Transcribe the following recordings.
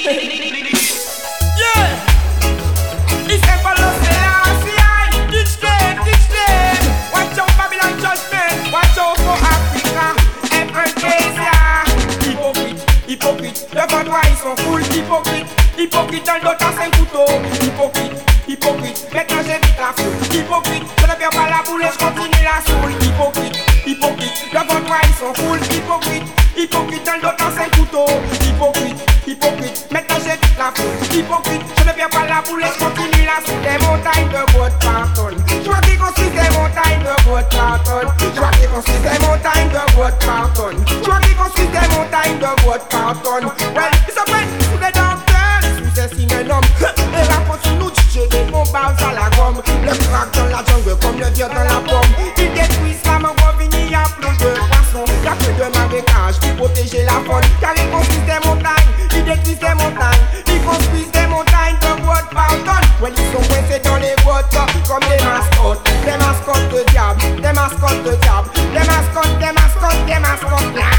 Yeah. It's Emperor Selassie. Teach them. Watch out Babylon judgment. Watch out for Africa. Asia. Hypocrite. Le vent droit ils sont full hypocrite dans le dos t'as 5 couteaux. Hypocrite. Maintenant j'évite la foule. Hypocrite. Je ne perds pas la boule et je continue la soule. Hypocrite. Le vent droit ils sont full hypocrite dans le dos t'as 5 couteaux. Hypocrite. Maintenant j'évite la foule. Hypocrite. Je ne perds pas la boule et je continue la soule. Des montagnes de bottes par tonne. Je vois qu'ils construisent des montagnes de bottes par tonne. Je vois qu'ils construisent des montagnes de bottes par tonne. Je vois qu'ils construisent des montagnes de bottes par tonne. Well, ils se prennent sous les dentelles, sous ces cinénomes. Et racontent sur nous, j'ai des bombes à la gomme. Le crack dans la jungle comme le vieux dans la pomme. Ils détruisent la main revenue, y'a plus de poissons. Y'a plus de marécages pour protéger la faune. Car ils construisent des montagnes, ils détruisent des montagnes. Ils construisent des montagnes de bottes par tonne. Well, ils sont coincés dans les bottes comme des mascottes. Des mascottes de diable, des mascottes de diable. Des mascottes là.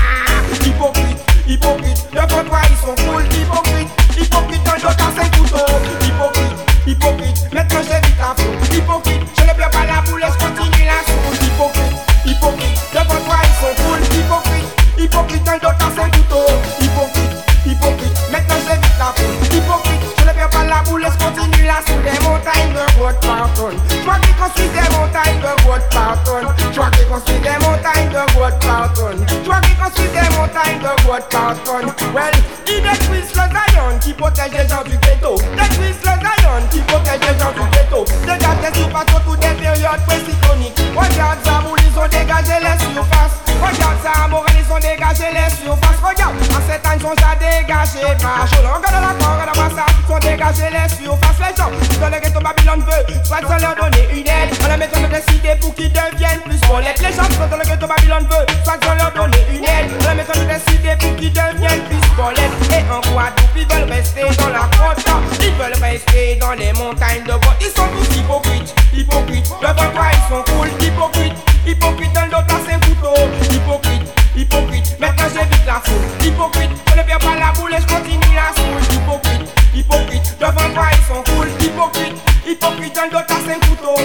Hypocrite, le vent droit ils sont full hypocrite dans le dos t'as 5 couteaux. Hypocrite, maintenant j'évite la foule. Hypocrite, je ne perds pas la boule et je continue la soule. Hypocrite, le vent droit ils sont full hypocrite dans le dos t'as 5 couteaux. Hypocrite, maintenant j'évite la foule. Hypocrite, je ne perds pas la boule et je continue la soule. Des montagnes de bottes par tonne. Je vois qu'ils construisent des montagnes de bottes par tonne. Je vois qu'ils construisent des montagnes de bottes par tonne. Je vois qu'ils construisent des montagnes de bottes par tonne. Well, ils détruisent le Zion qui protège les gens du ghetto. Détruisent le Zion qui protège les gens du ghetto. Dégage les surfaces autour des périodes précycloniques. Regarde ça, ils ont dégagé les surfaces. Regarde ça, Moral, ils ont dégagé les surfaces. Regarde, en 7 ans, ils sont déjà dégagés par chaud. Regarde la corde, regarde ça, ils ont dégagé les surfaces. Les gens, ils ont le ghetto Babylone veut, soit sans leur donner une aide. On les met dans le décider pour qu'ils deviennent plus honnêtes. Les gens qui sont dans le ghetto Babylone veut, soit sans leur donner une aide. On les met dans le décider pour qu'ils deviennent plus honnêtes. Et en Guadeloupe, ils veulent rester dans la côte. Ils veulent rester dans les montagnes de bois. Ils sont tous hypocrites. Le vent droit, ils sont full hypocrite dans le dos t'as 5 couteaux. Hypocrite, maintenant j'évite la foule. Hypocrite, je ne perds pas la boule et je continue la soule. Hypocrite, le vent droit, ils sont full hypocrite dans le dos t'as 5 couteaux.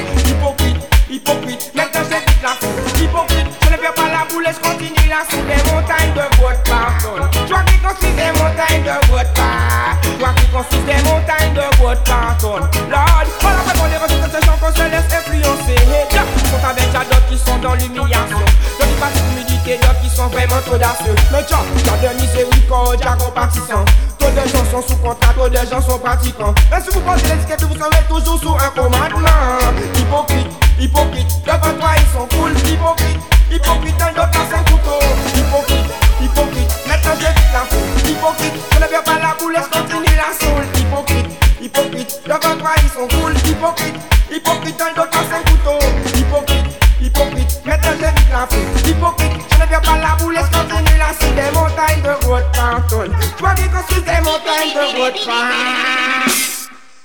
Hypocrite, maintenant j'évite la foule. Hypocrite, je ne perds pas la boule et je continue la soule. Des montagnes de bottes par tonne. Je vois qu'ils construisent des montagnes de bottes par. Je vois qu'ils construisent des montagnes de bottes par tonne. Lord, voilà pourquoi les ressources de ces gens qu'on se laisse influencer. Ils sont avec d'autres qui sont dans l'humiliation. D'autres qui passent l'humilité, d'autres qui sont vraiment audacieux. Mais tiens, y'a de miséricorde, y'a compatissant. Trop de gens sont sous contrat, trop de gens sont pratiquants. Et si vous pensez l'étiquette, vous serez toujours sous un commandement. Hypocrite, le vent droit ils sont full hypocrite dans le dos t'as 5 couteaux. Hypocrite, maintenant j'évite la foule. Hypocrite, je ne perds pas la boule et je continue la soule. Hypocrite, le vent droit ils sont full hypocrite dans le dos t'as 5 couteaux. Hypocrite, maintenant j'évite la foule. Hypocrite, je ne perds pas la boule et je continue la soule. Des montagnes de bottes par tonne. Je vois qu'ils construisent des montagnes de bottes par.